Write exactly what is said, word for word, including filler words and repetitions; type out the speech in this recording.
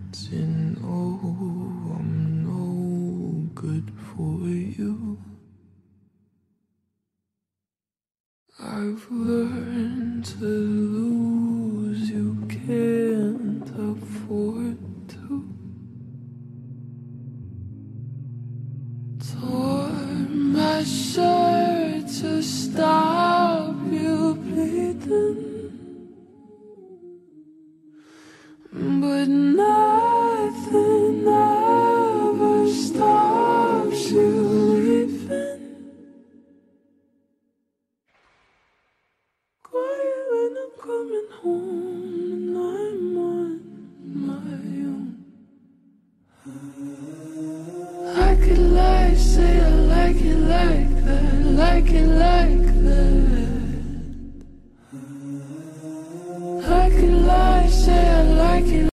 pretending, oh, I'm no good for you. I've learned to lose, you can't afford to. Tore my shirt to stop you bleeding, but nothing ever stops you leaving. Quiet when I'm coming home and I'm on my own. I could lie, say I like it like that, like it like that.